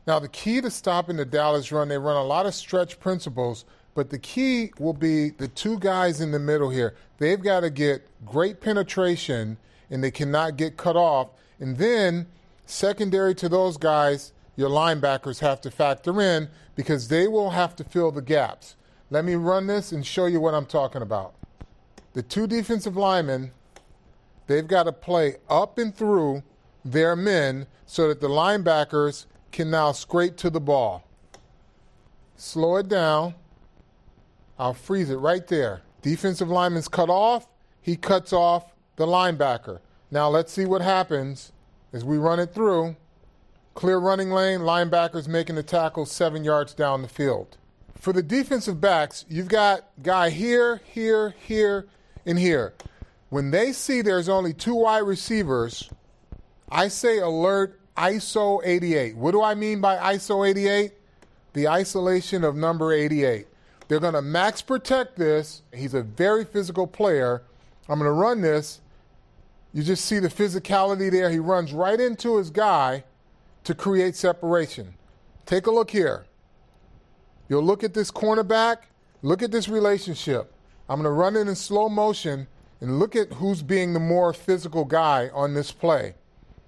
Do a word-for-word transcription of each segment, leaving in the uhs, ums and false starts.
Now, the key to stopping the Dallas run, they run a lot of stretch principles, but the key will be the two guys in the middle here. They've got to get great penetration, and they cannot get cut off. And then, secondary to those guys, your linebackers have to factor in because they will have to fill the gaps. Let me run this and show you what I'm talking about. The two defensive linemen, they've got to play up and through their men so that the linebackers can now scrape to the ball. Slow it down. I'll freeze it right there. Defensive lineman's cut off. He cuts off the linebacker. Now let's see what happens as we run it through. Clear running lane, linebackers making the tackle seven yards down the field. For the defensive backs, you've got guy here, here, here, and here. When they see there's only two wide receivers, I say alert I S O eighty-eight. What do I mean by I S O eighty-eight? The isolation of number eighty-eight. They're going to max protect this. He's a very physical player. I'm going to run this. You just see the physicality there. He runs right into his guy to create separation. Take a look here. You'll look at this cornerback. Look at this relationship. I'm going to run it in slow motion and look at who's being the more physical guy on this play.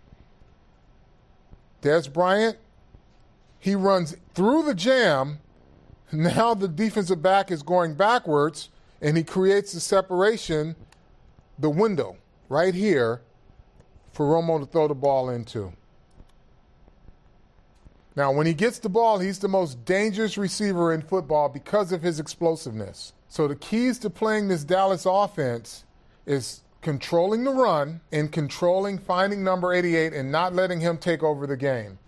Dez Bryant, he runs through the jam. Now the defensive back is going backwards, and he creates the separation, the window right here for Romo to throw the ball into. Now, when he gets the ball, he's the most dangerous receiver in football because of his explosiveness. So the keys to playing this Dallas offense is controlling the run and controlling, finding number eighty-eight and not letting him take over the game.